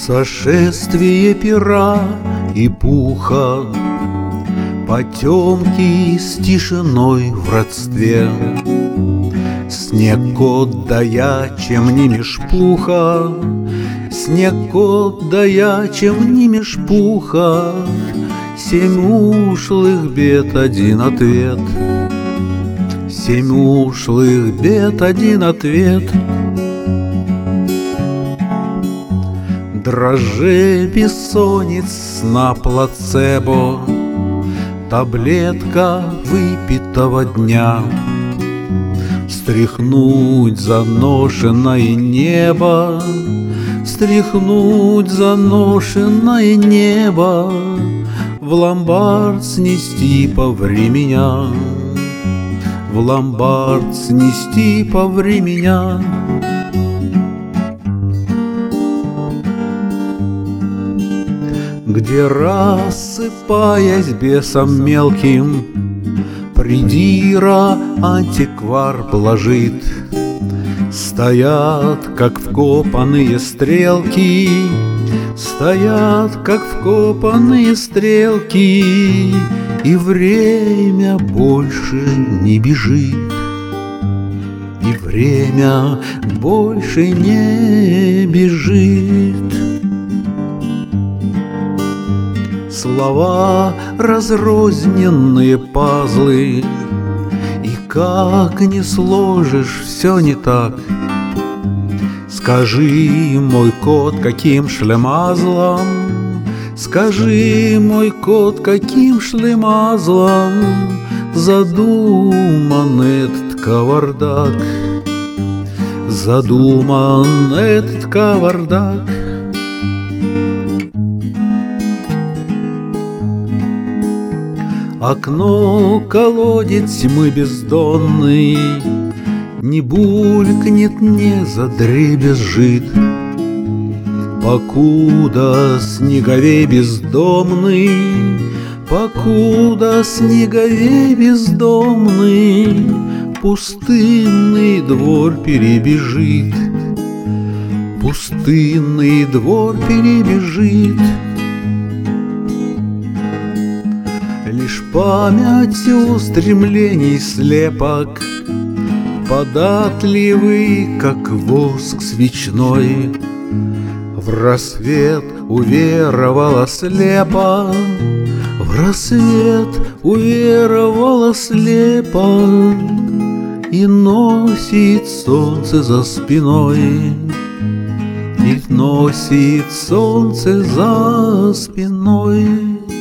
Сошествие пера и пуха, потемки с тишиной в родстве. Снег отдая, чем не межпуха, снег отдая, чем не межпуха, 7 ушлых бед, 1 ответ. 7 ушлых бед, 1 ответ. Дрожжи бессонниц на плацебо, таблетка выпитого дня. Стряхнуть заношенное небо, стряхнуть заношенное небо, в ломбард снести повременя, в ломбард снести повременя. Где, рассыпаясь бесом мелким, придира антиквар блажит. Стоят, как вкопанные стрелки, стоят, как вкопанные стрелки, и время больше не бежит, и время больше не бежит. Слова разрозненные пазлы, и как не сложишь, все не так. Скажи, мой кот, каким шлемазлом, скажи, мой кот, каким шлемазлом задуман этот кавардак, задуман этот кавардак. Окно колодец тьмы бездонный, не булькнет, не задребезжит, покуда снеговей бездомный, покуда снеговей бездомный пустынный двор перебежит, пустынный двор перебежит. Лишь памятью устремлений слепок, податливый, как воск свечной, в рассвет уверовала слепо, в рассвет уверовала слепо, и носит солнце за спиной, и носит солнце за спиной.